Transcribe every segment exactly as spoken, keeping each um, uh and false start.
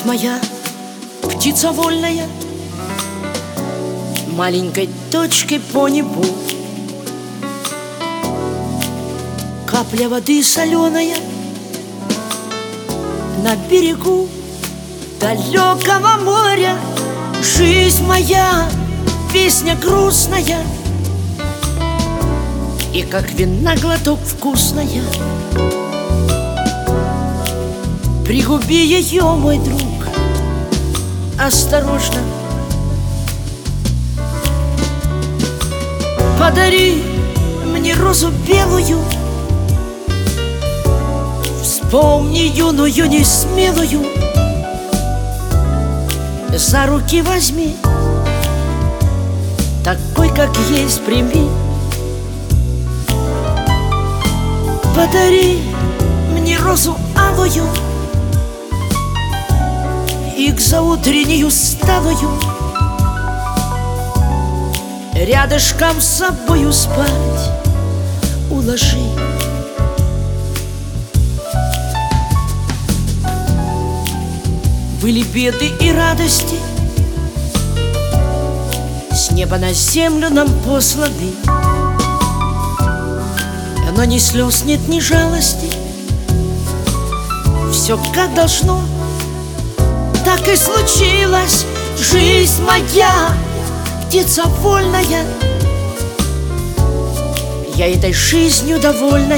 моя, птица вольная, маленькой точкой по небу. Капля воды соленая на берегу далекого моря. Жизнь моя, песня грустная, и как вина глоток вкусная. Пригуби ее, мой друг, осторожно. Подари мне розу белую, вспомни юную несмелую, за руки возьми, такой, как есть, прими. Подари мне розу алую и к заутреннюю сталую рядышком с собою спать уложи. Были беды и радости, с неба на землю нам посланы, но ни слез нет, ни жалости. Все как должно, так и случилось. Жизнь моя, птица вольная, я этой жизнью довольная.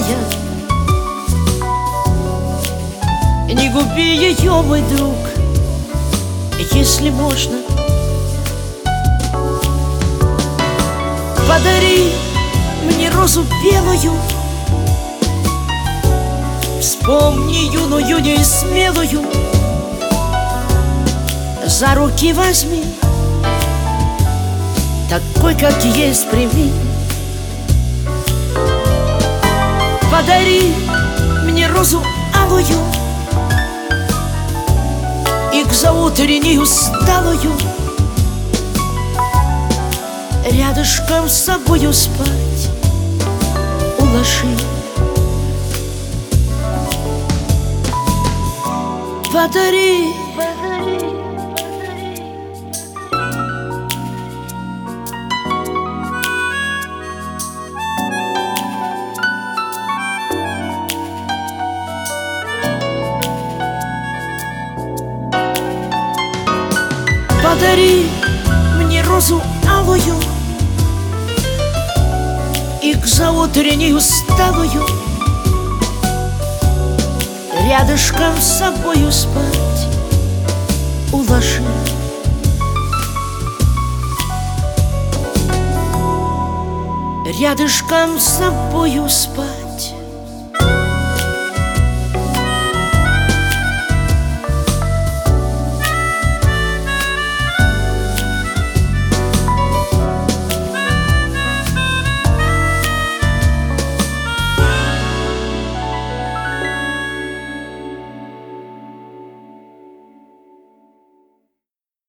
Не губи ее, мой друг, если можно. Подари мне розу белую, вспомни юную несмелую, за руки возьми, такой, как есть, прими. Подари мне розу алую и к заутреннюю сталую рядышком с собою спать уложи. Подари, подари, подари мне розу алую и к заутреннюю сталую рядышком с собою спать уложи. Рядышком с собою спать